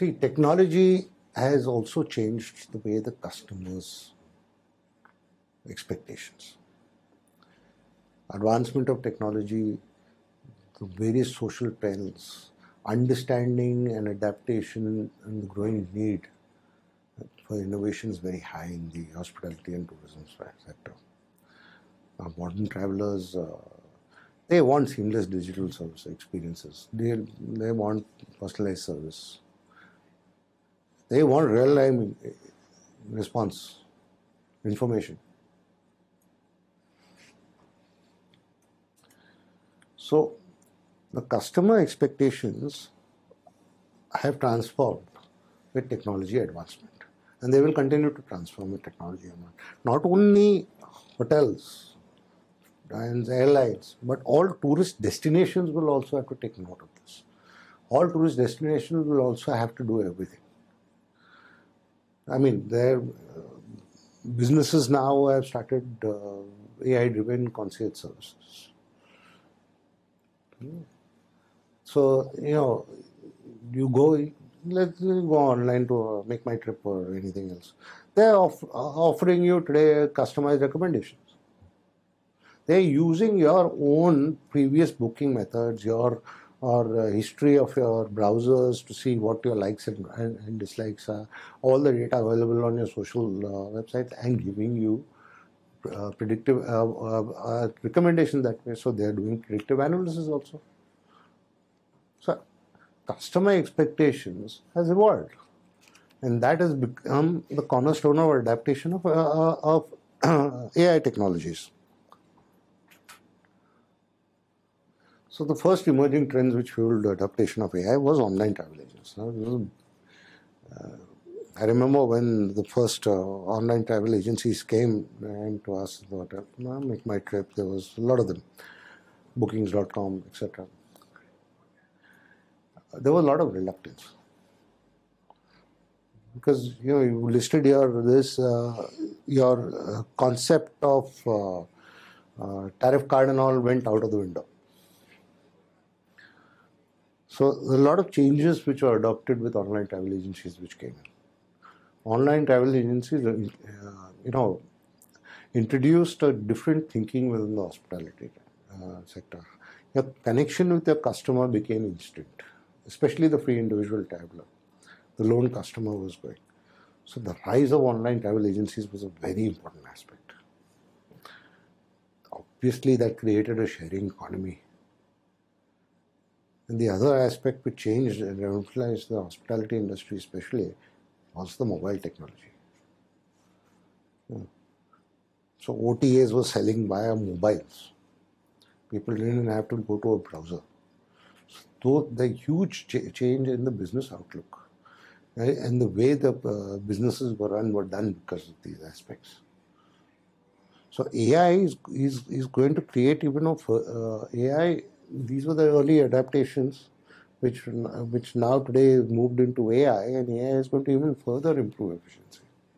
See, technology has also changed the way the customers' expectations. Advancement of technology, the various social trends, understanding and adaptation, and the growing need for innovation is very high in the hospitality and tourism sector. Modern travelers, they want seamless digital service experiences. They want personalized service. They want real-time response, information. So, the customer expectations have transformed with technology advancement, and they will continue to transform with technology advancement. Not only hotels and airlines, but all tourist destinations will also have to take note of this. All tourist destinations will also have to do everything. I mean, their businesses now have started AI-driven concierge services. So, you go, let's go online to make my trip or anything else. They're offering you today customized recommendations. They're using your own previous booking methods, or history of your browsers to see what your likes and dislikes are, all the data available on your social websites, and giving you predictive recommendation that way. So they're doing predictive analysis also. So customer expectations has evolved, and that has become the cornerstone of adaptation of AI technologies. So the first emerging trends which fueled the adaptation of AI was online travel agents. I remember when the first online travel agencies came and to us about make my trip, there was a lot of them, bookings.com, etc. There was a lot of reluctance because you listed your concept of tariff card and all went out of the window. So a lot of changes which were adopted with online travel agencies which came in. Online travel agencies, introduced a different thinking within the hospitality sector. Your connection with your customer became instant, especially the free individual traveler. The lone customer was going. So the rise of online travel agencies was a very important aspect. Obviously, that created a sharing economy. And the other aspect which changed and revolutionized the hospitality industry especially was the mobile technology. So OTAs were selling via mobiles. People didn't have to go to a browser. So the huge change in the business outlook, right, and the way the businesses were done because of these aspects. So AI is going to create even AI. These were the early adaptations which now today moved into AI, and AI is going to even further improve efficiency.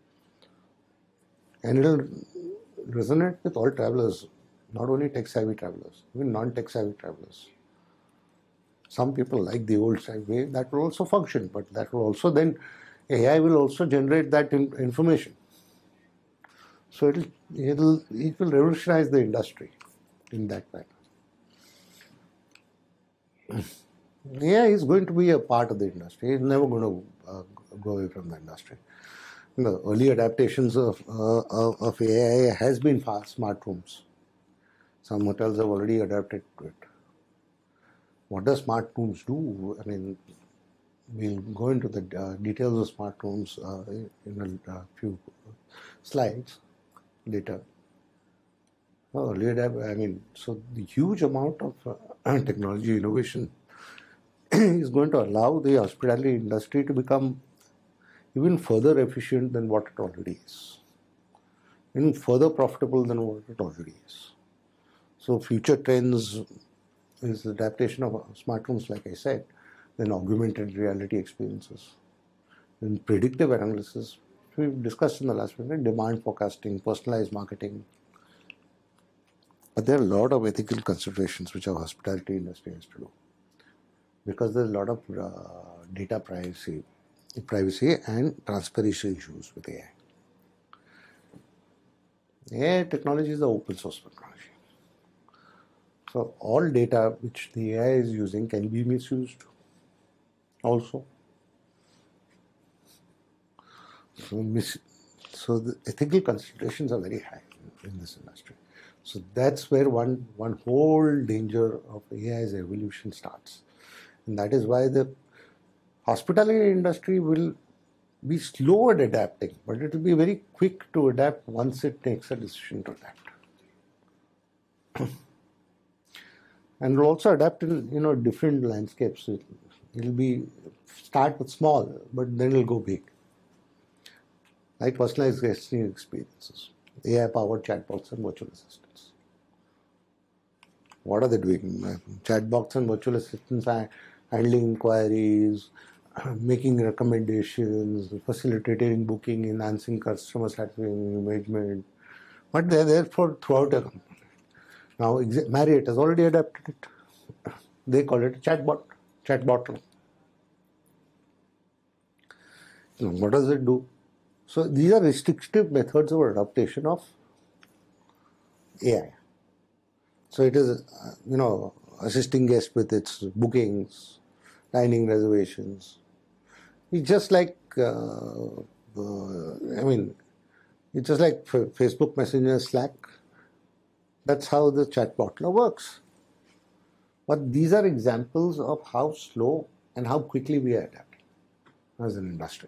And it will resonate with all travelers, not only tech-savvy travelers, even non-tech savvy travelers. Some people like the old way, that will also function, but that will also then, AI will also generate that information. So it will revolutionize the industry in that manner. AI is going to be a part of the industry. It's never going to go away from the industry. The early adaptations of AI has been smart rooms. Some hotels have already adapted to it. What does smart rooms do? I mean, we'll go into the details of smart rooms in a few slides later. So the huge amount of technology innovation is going to allow the hospitality industry to become even further efficient than what it already is, even further profitable than what it already is. So future trends is the adaptation of smart rooms, like I said, then augmented reality experiences, then predictive analysis, we've discussed in the last minute, demand forecasting, personalized marketing. But there are a lot of ethical considerations which our hospitality industry has to do, because there's a lot of data privacy. privacy and transparency issues with AI. AI technology is the open source technology. So all data which the AI is using can be misused also. So the ethical considerations are very high in this industry. So that's where one whole danger of AI's evolution starts. And that is why the hospitality industry will be slow at adapting, but it will be very quick to adapt once it takes a decision to adapt. And will also adapt in different landscapes. It'll be start with small, but then it'll go big. Like personalized guesting experiences, AI-powered chatbots and virtual assistants. What are they doing? Chatbots and virtual assistants are handling inquiries, making recommendations, facilitating booking, enhancing customer satisfaction, engagement. But they're there for throughout a company. Now, Marriott has already adapted it. They call it a chatbot. What does it do? So these are restrictive methods of adaptation of AI. So it is, assisting guests with its bookings, dining reservations. It's just like, it's just like Facebook Messenger, Slack. That's how the chatbot works. But these are examples of how slow and how quickly we are adapting as an industry.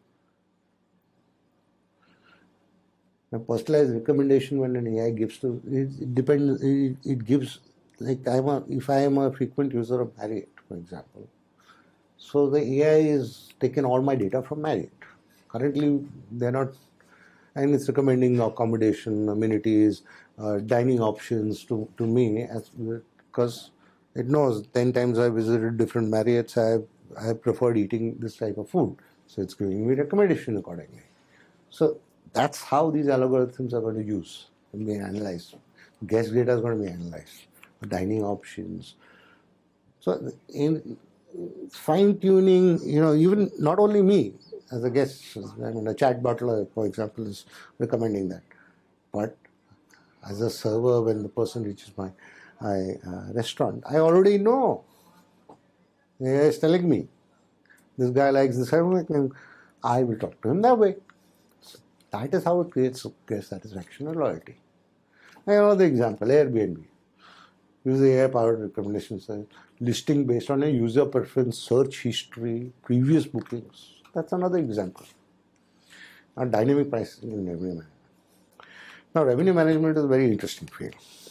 A personalized recommendation when an AI gives to it depends. It gives, like if I am a frequent user of Marriott, for example, so the AI is taken all my data from Marriott. Currently, they're not, and it's recommending accommodation, amenities, dining options to me because it knows 10 times I visited different Marriotts, I have preferred eating this type of food, so it's giving me recommendation accordingly. So that's how these algorithms are going to use and be analyzed. Guest data is going to be analyzed, dining options. So in fine-tuning, even not only me as a guest, a chat butler, for example, is recommending that, but as a server, when the person reaches my restaurant, I already know. AI is telling me, this guy likes this, I will talk to him that way. So that is how it creates guest satisfaction and loyalty. Another example, Airbnb. Use AI-powered recommendations, listing based on a user preference, search history, previous bookings. That's another example. Now, dynamic pricing and revenue management. Now, revenue management is a very interesting field.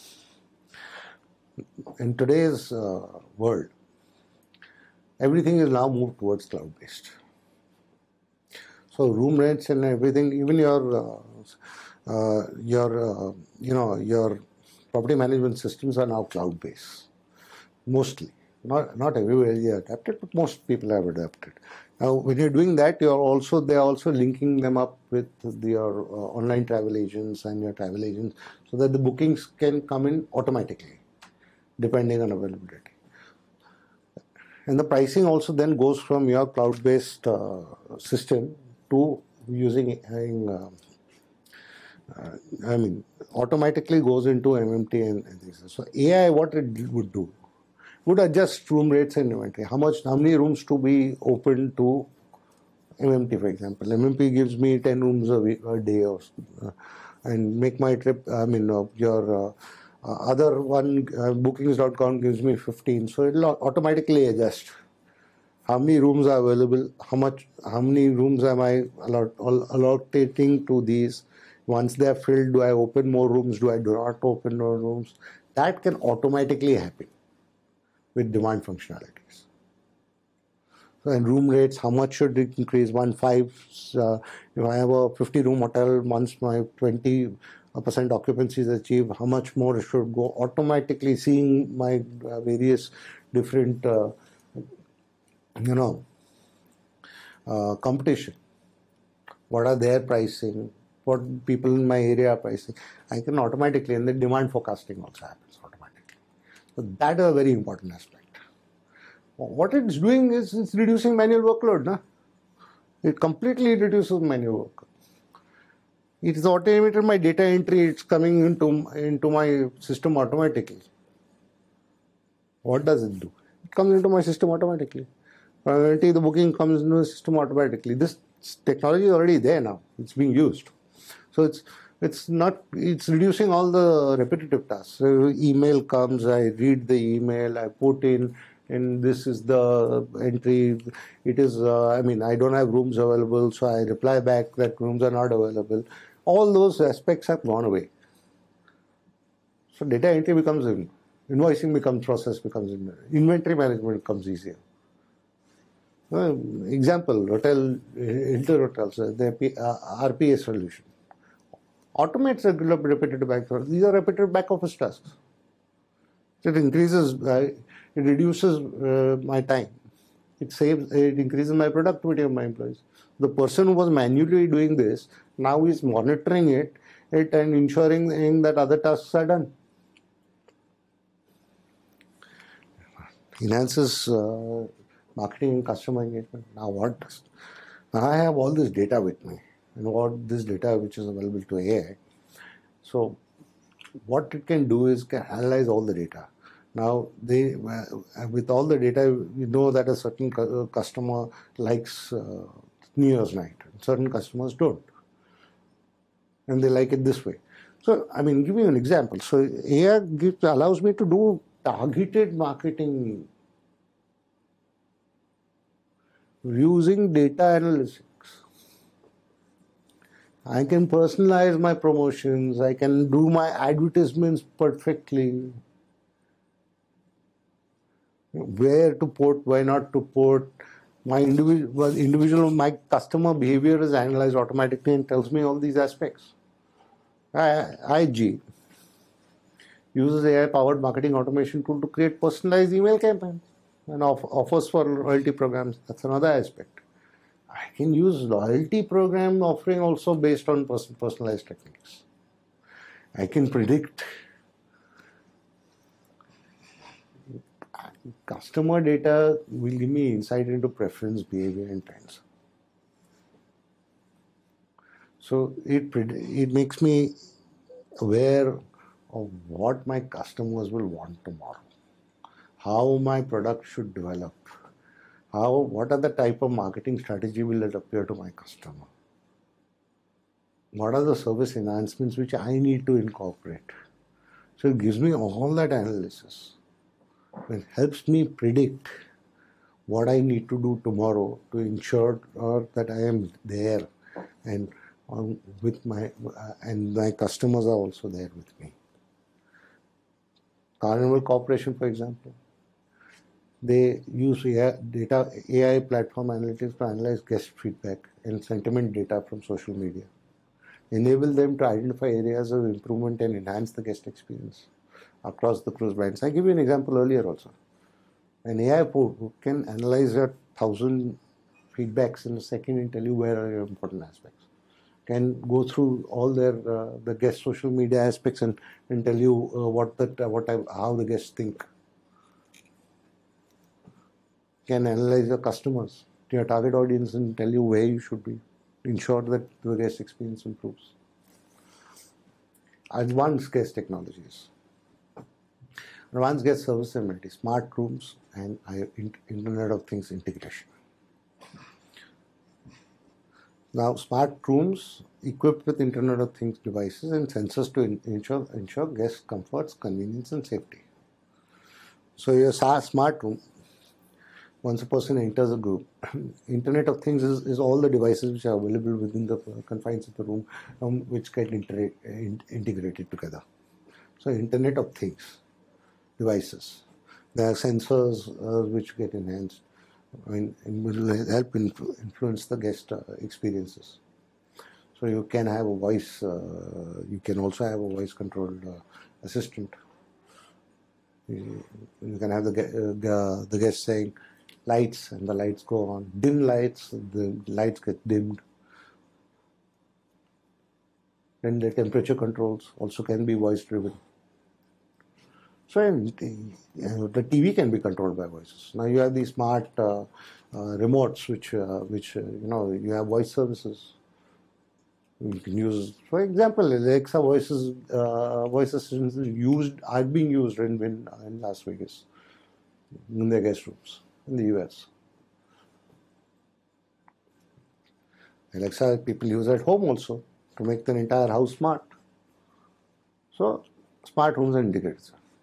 In today's world, everything is now moved towards cloud-based. So, room rents and everything, even your property management systems are now cloud-based. Mostly. Not everywhere they are adapted, but most people have adapted. Now, when you're doing that, they're also linking them up with your online travel agents and your travel agents so that the bookings can come in automatically, depending on availability. And the pricing also then goes from your cloud-based system to using automatically goes into MMT and things. So AI, what it would do, would adjust room rates and inventory. How many rooms to be open to MMT, for example. MMT gives me 10 rooms a day and make my trip, your other one, bookings.com gives me 15. So it'll automatically adjust. How many rooms are available? How many rooms am I allocating to these? Once they're filled, do I open more rooms? Do not open more rooms? That can automatically happen with demand functionalities. So in room rates, how much should it increase? 1.5. If I have a 50-room hotel, once my 20% occupancy is achieved, how much more it should go? Automatically seeing my various different, competition. What are their pricing? What people in my area are pricing? I can automatically, and the demand forecasting also happens automatically. So that is a very important aspect. What it's doing is it's reducing manual workload. It completely reduces manual work. It is automated my data entry. It's coming into my system automatically. What does it do? It comes into my system automatically. Priority, the booking comes into the system automatically. This technology is already there now. It's being used. So it's reducing all the repetitive tasks. So email comes, I read the email, I put in, and this is the entry. It is, I don't have rooms available, so I reply back that rooms are not available. All those aspects have gone away. So data entry becomes invoicing becomes process becomes inventory management becomes easier. Example, Hilton Hotels, the RPA solution automates regular repetitive back office. These are repetitive back office tasks. It increases, it reduces my time. It increases my productivity of my employees. The person who was manually doing this now is monitoring it and ensuring that other tasks are done. Enhances marketing and customer engagement. Now what does? Now I have all this data with me, and what this data which is available to AI. So what it can do is can analyze all the data. Now with all the data, we know that a certain customer likes New Year's night, certain customers don't, and they like it this way. So give you an example. So AI allows me to do targeted marketing using data analytics. I can personalize my promotions. I can do my advertisements perfectly. Where to put, why not to put. My my customer behavior is analyzed automatically and tells me all these aspects. IG uses AI-powered marketing automation tool to create personalized email campaigns and offers for loyalty programs. That's another aspect. I can use loyalty program offering also based on personalized techniques. I can predict customer data will give me insight into preference, behavior, and trends. So it makes me aware of what my customers will want tomorrow, how my product should develop, what are the type of marketing strategy will it appear to my customer, what are the service enhancements which I need to incorporate. So it gives me all that analysis. It helps me predict what I need to do tomorrow to ensure that I am there and my customers are also there with me. Carnival Corporation, for example, they use AI platform analytics to analyze guest feedback and sentiment data from social media, enable them to identify areas of improvement and enhance the guest experience across the cruise lines. I gave you an example earlier also. An AI who can analyze 1,000 feedbacks in a second and tell you where are your important aspects. Can go through all the guest social media aspects and tell you how the guests think. Can analyze your customers, your target audience, and tell you where you should be. Ensure that the guest experience improves. Advanced guest technologies. Advanced guest service amenity, smart rooms, and Internet of Things integration. Now, smart rooms equipped with Internet of Things devices and sensors to ensure guest comforts, convenience, and safety. So, your smart room, once a person enters a group, Internet of Things is all the devices which are available within the confines of the room, which get integrated together. So, Internet of Things devices. There are sensors which get enhanced and will help influence the guest experiences. So you can have a voice, you can also have a voice controlled assistant. You can have the guest saying lights, and the lights go on. Dim lights, the lights get dimmed. And the temperature controls also can be voice driven. So the TV can be controlled by voices. Now you have these smart remotes, which you have voice services. You can use, for example, Alexa voice assistants are being used in Las Vegas, in their guest rooms in the US. Alexa people use at home also to make their entire house smart. So smart homes are integrated.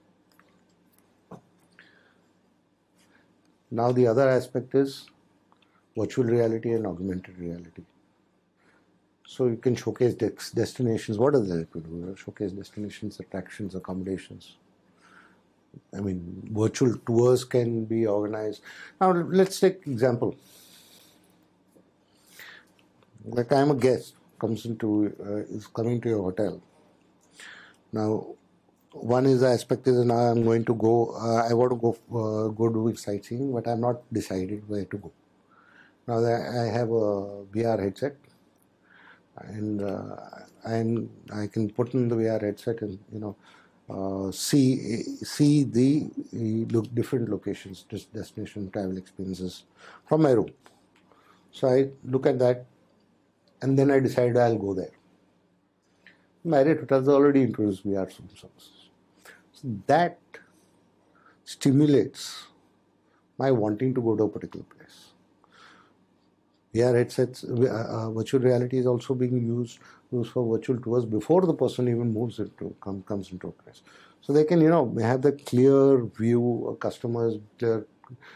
Now the other aspect is virtual reality and augmented reality. So you can showcase destinations. What does that do? Showcase destinations, attractions, accommodations. I mean, virtual tours can be organized. Now let's take example. Like I'm a guest is coming to your hotel. Now, one is the aspect is now I'm going to go. I want to go doing sightseeing, but I'm not decided where to go. Now I have a VR headset, and I can put in the VR headset and see the different locations, destination, travel experiences from my room. So I look at that, and then I decide I'll go there. Marriott Hotels already introduced VR services. So that stimulates my wanting to go to a particular place. VR headsets, virtual reality is also being used for virtual tours before the person even comes into a place. So they can, have the clear view, customers, clear,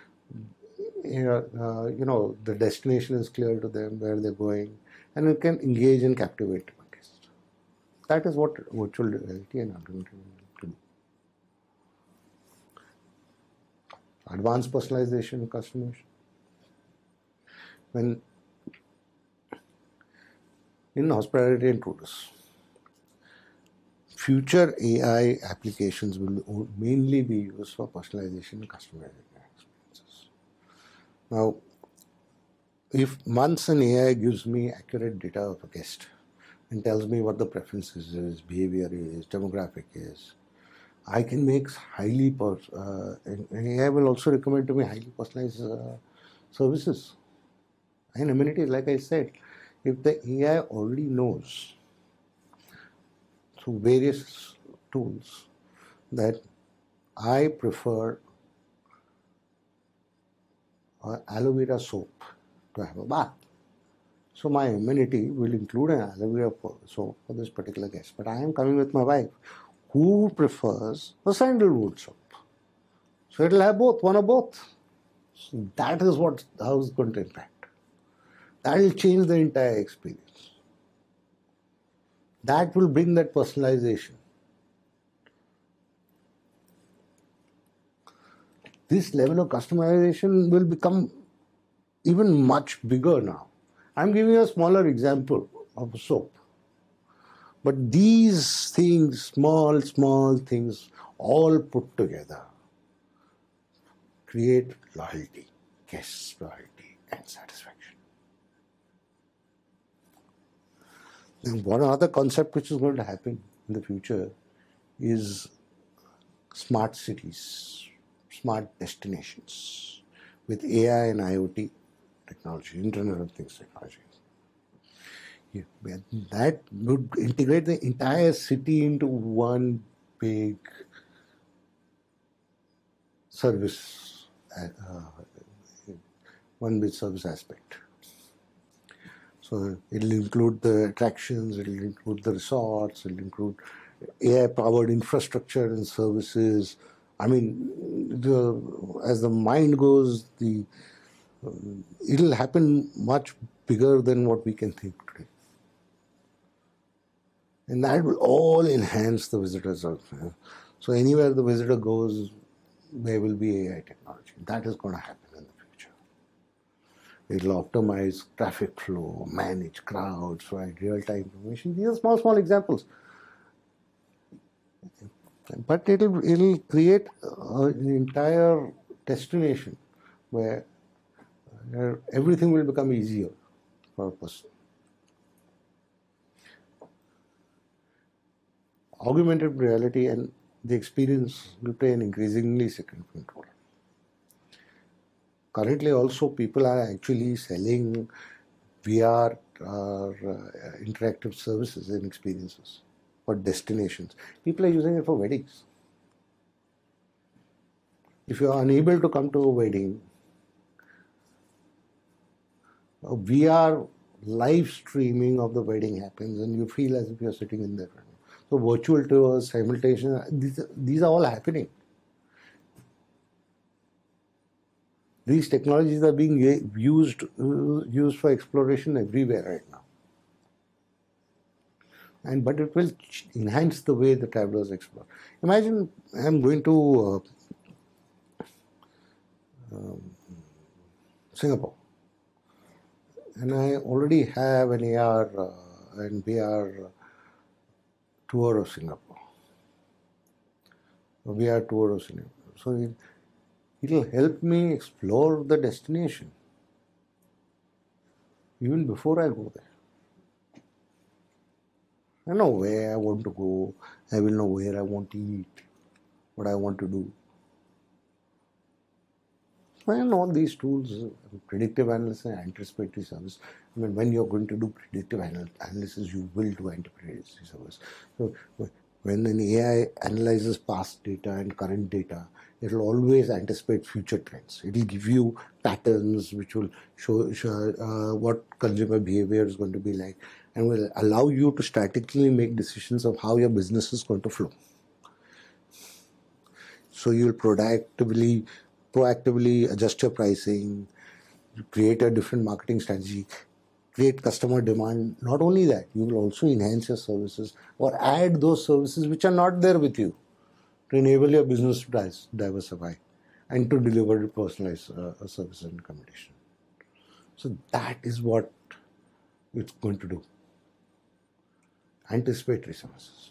the destination is clear to them, where they're going, and it can engage and captivate a guest. That is what virtual reality and augmented reality do. Advanced personalization and customization. When in hospitality and tourism, future AI applications will mainly be used for personalization and customization experiences. Now, if once an AI gives me accurate data of a guest and tells me what the preferences is, behavior is, demographic is, I can make and AI will also recommend to me highly personalized services and amenities. Like I said, if the AI already knows through various tools that I prefer aloe vera soap to have a bath, so my amenity will include an aloe vera soap for this particular guest. But I am coming with my wife, who prefers a sandalwood soap. So it will have both, one or both. So that is how it's going to impact. That will change the entire experience. That will bring that personalization. This level of customization will become even much bigger now. I'm giving you a smaller example of a soap. But these things, small things, all put together, create loyalty, guest loyalty, and satisfaction. And one other concept which is going to happen in the future is smart cities, smart destinations with AI and IoT technology, Internet of Things technology. That would integrate the entire city into one big service, one big service aspect. So it'll include the attractions, it'll include the resorts, it'll include AI-powered infrastructure and services. I mean, as the mind goes, it'll happen much bigger than what we can think today. And that will all enhance the visitor's experience. So anywhere the visitor goes, there will be AI technology. That is going to happen in the future. It will optimize traffic flow, manage crowds, provide real-time information. These are small examples. But it'll create an entire destination where everything will become easier for a person. Augmented reality and the experience will play an increasingly significant role. Currently also people are actually selling VR or interactive services and experiences for destinations. People are using it for weddings. If you are unable to come to a wedding, a VR live streaming of the wedding happens and you feel as if you're sitting in there. So virtual tours, simultaneous, these are all happening. These technologies are being used for exploration everywhere right now. But it will enhance the way the travelers explore. Imagine I'm going to Singapore, and I already have an AR and VR tour of Singapore. A VR tour of Singapore. So it'll help me explore the destination even before I go there. I know where I want to go. I will know where I want to eat, what I want to do. And all these tools, predictive analysis and anticipatory service. I mean, when you're going to do predictive analysis, you will do anticipatory service. So when an AI analyzes past data and current data, it will always anticipate future trends. It will give you patterns which will show what consumer behavior is going to be like, and will allow you to strategically make decisions of how your business is going to flow. So you'll proactively adjust your pricing, create a different marketing strategy, create customer demand. Not only that, you will also enhance your services or add those services which are not there with you to enable your business to diversify and to deliver personalized services and accommodation. So that is what it's going to do. Anticipatory services.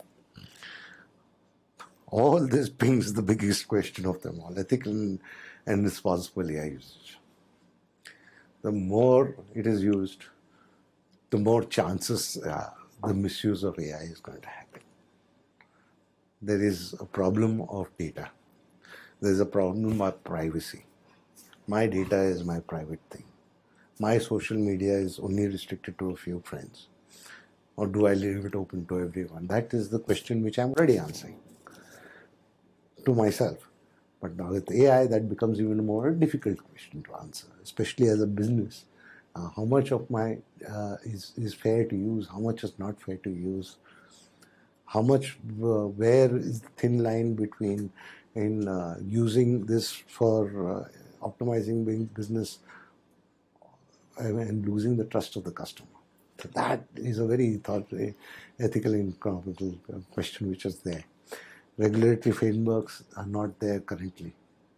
All this brings the biggest question of them all, ethical and responsible AI usage. The more it is used, the more chances the misuse of AI is going to happen. There is a problem of data. There is a problem of privacy. My data is my private thing. My social media is only restricted to a few friends. Or do I leave it open to everyone? That is the question which I'm already answering to myself. But now with AI, that becomes even a more difficult question to answer, especially as a business. How much of my is fair to use? How much is not fair to use? How much, where is the thin line between using this for optimizing business and losing the trust of the customer? So that is a very ethical and economical question which is there. Regulatory frameworks are not there currently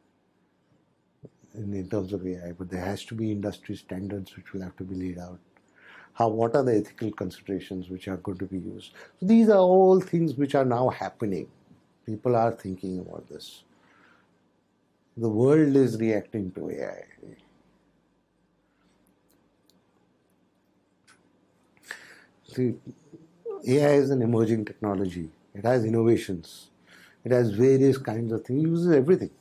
in terms of AI, but there has to be industry standards which will have to be laid out. What are the ethical considerations which are going to be used? So these are all things which are now happening. People are thinking about this. The world is reacting to AI. See, AI is an emerging technology. It has innovations. It has various kinds of things. It uses everything.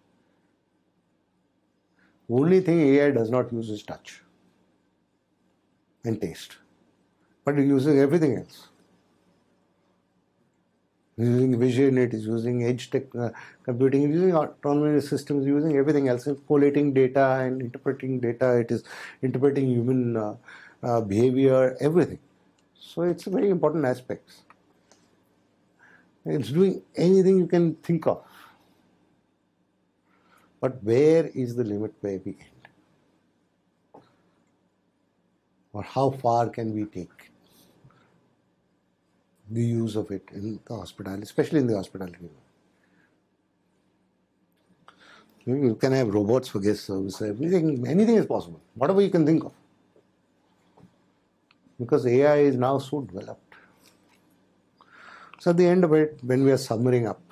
Only thing AI does not use is touch and taste. But it uses everything else. It's using vision, it is using edge computing, it is using autonomous systems, using everything else. It's collating data and interpreting data. It is interpreting human behavior, everything. So it's a very important aspect. It's doing anything you can think of. But where is the limit where we end? Or how far can we take the use of it in the hospital, especially in the hospitality? You can have robots for guest service, anything is possible, whatever you can think of. Because AI is now so developed. So at the end of it, when we are summing up,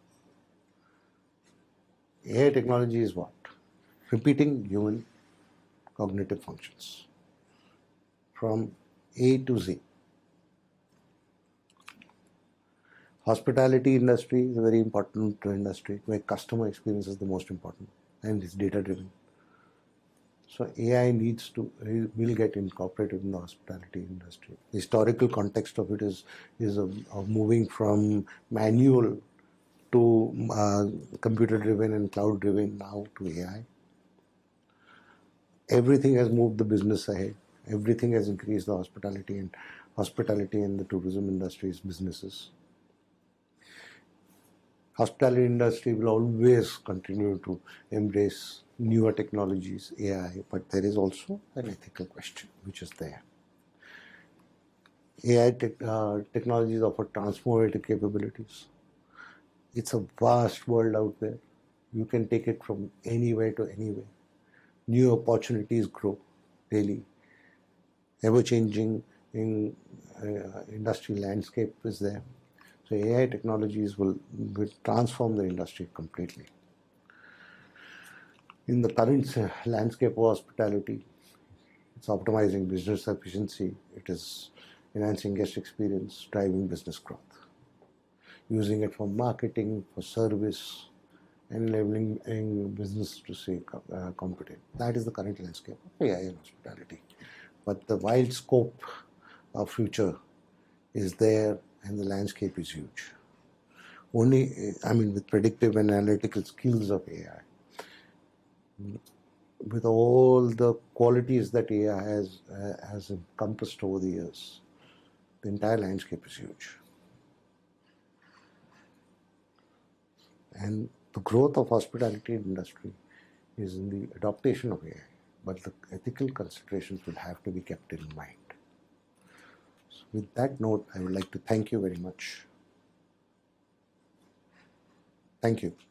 AI technology is what? Repeating human cognitive functions from A to Z. Hospitality industry is a very important industry where customer experience is the most important and it's data driven. So AI will get incorporated in the hospitality industry. The historical context of it is of moving from manual to computer driven and cloud driven, now to AI. Everything has moved the business ahead. Everything has increased the hospitality and the tourism industry's businesses. Hospitality industry will always continue to embrace newer technologies, AI, but there is also an ethical question which is there. AI technologies offer transformative capabilities. It's a vast world out there. You can take it from anywhere to anywhere. New opportunities grow daily. Ever-changing industry landscape is there. So AI technologies will transform the industry completely. In the current landscape of hospitality, it's optimizing business efficiency. It is enhancing guest experience, driving business growth. Using it for marketing, for service, and enabling business to stay competent. That is the current landscape of AI in hospitality. But the wide scope of future is there, and the landscape is huge. With predictive and analytical skills of AI, with all the qualities that AI has encompassed over the years, the entire landscape is huge. And the growth of hospitality industry is in the adaptation of AI, but the ethical considerations will have to be kept in mind. So with that note, I would like to thank you very much. Thank you.